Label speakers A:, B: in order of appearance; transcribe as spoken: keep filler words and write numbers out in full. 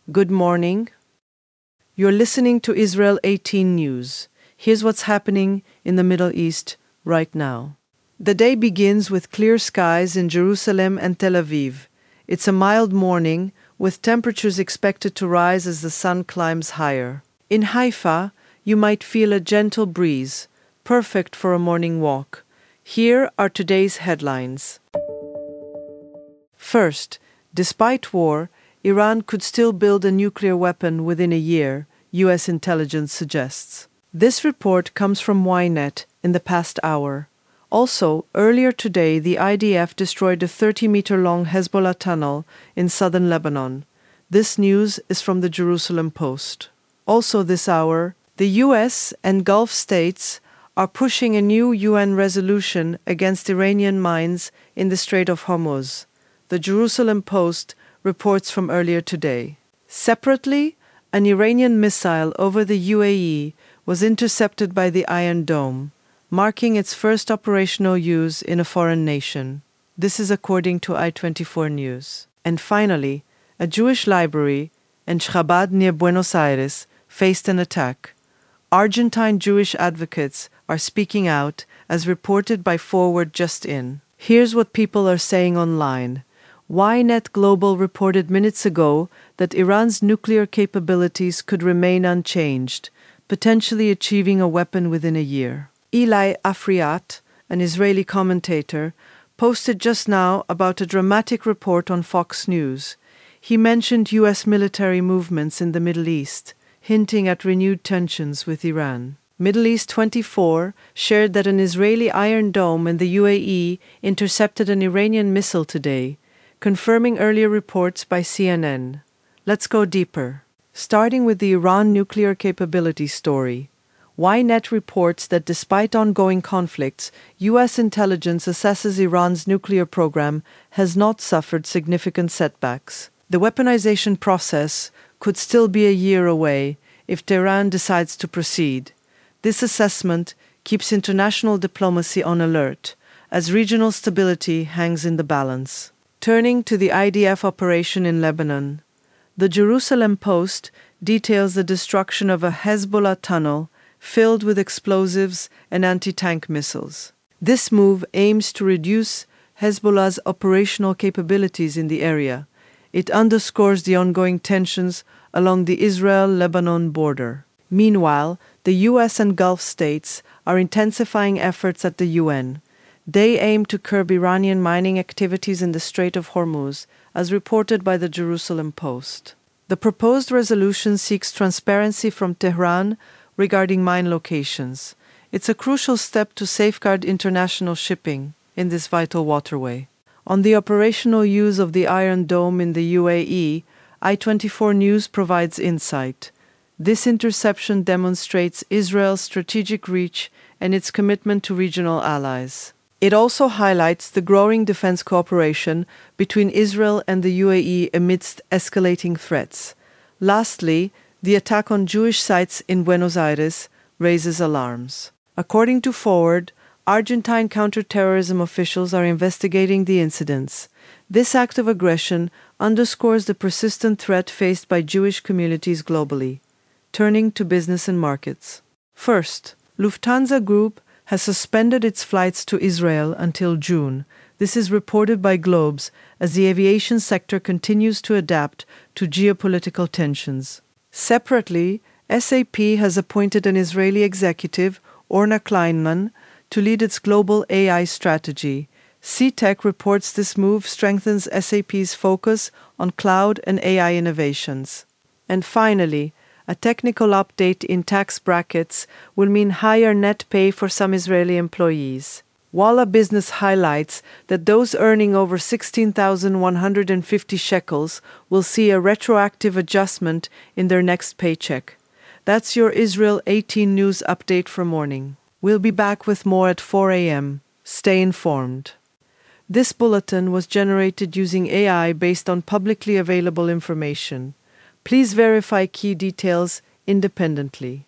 A: Good morning. You're listening to Israel eighteen News. Here's what's happening in the Middle East right now. The day begins with clear skies in Jerusalem and Tel Aviv. It's a mild morning, with temperatures expected to rise as the sun climbs higher. In Haifa, you might feel a gentle breeze, perfect for a morning walk. Here are today's headlines. First, despite war, Iran could still build a nuclear weapon within a year, U S intelligence suggests. This report comes from Ynet in the past hour. Also, earlier today, the I D F destroyed a thirty-meter-long Hezbollah tunnel in southern Lebanon. This news is from the Jerusalem Post. Also this hour, the U S and Gulf states are pushing a new U N resolution against Iranian mines in the Strait of Hormuz. The Jerusalem Post reports from earlier today. Separately, an Iranian missile over the U A E was intercepted by the Iron Dome, marking its first operational use in a foreign nation. This is according to I twenty-four News. And finally, a Jewish library in Chabad near Buenos Aires faced an attack. Argentine Jewish advocates are speaking out, as reported by Forward Just In. Here's what people are saying online. Ynet Global reported minutes ago that Iran's nuclear capabilities could remain unchanged, potentially achieving a weapon within a year. Eli Afriat, an Israeli commentator, posted just now about a dramatic report on Fox News. He mentioned U S military movements in the Middle East, hinting at renewed tensions with Iran. Middle East twenty-four shared that an Israeli Iron Dome in the U A E intercepted an Iranian missile today, confirming earlier reports by C N N. Let's go deeper. Starting with the Iran nuclear capability story. Ynet reports that despite ongoing conflicts, U S intelligence assesses Iran's nuclear program has not suffered significant setbacks. The weaponization process could still be a year away if Tehran decides to proceed. This assessment keeps international diplomacy on alert, as regional stability hangs in the balance. Turning to the I D F operation in Lebanon, the Jerusalem Post details the destruction of a Hezbollah tunnel filled with explosives and anti-tank missiles. This move aims to reduce Hezbollah's operational capabilities in the area. It underscores the ongoing tensions along the Israel-Lebanon border. Meanwhile, the U S and Gulf states are intensifying efforts at the U N. They aim to curb Iranian mining activities in the Strait of Hormuz, as reported by the Jerusalem Post. The proposed resolution seeks transparency from Tehran regarding mine locations. It's a crucial step to safeguard international shipping in this vital waterway. On the operational use of the Iron Dome in the U A E, I twenty-four News provides insight. This interception demonstrates Israel's strategic reach and its commitment to regional allies. It also highlights the growing defense cooperation between Israel and the U A E amidst escalating threats. Lastly, the attack on Jewish sites in Buenos Aires raises alarms. According to Forward, Argentine counterterrorism officials are investigating the incidents. This act of aggression underscores the persistent threat faced by Jewish communities globally. Turning to business and markets. First, Lufthansa Group has suspended its flights to Israel until June. This is reported by Globes as the aviation sector continues to adapt to geopolitical tensions. Separately, S A P has appointed an Israeli executive, Orna Kleinman, to lead its global A I strategy. C-Tech reports this move strengthens S A P's focus on cloud and A I innovations. And finally, a technical update in tax brackets will mean higher net pay for some Israeli employees. Walla Business highlights that those earning over sixteen thousand one hundred fifty shekels will see a retroactive adjustment in their next paycheck. That's your Israel eighteen News update for morning. We'll be back with more at four a.m. Stay informed. This bulletin was generated using A I based on publicly available information. Please verify key details independently.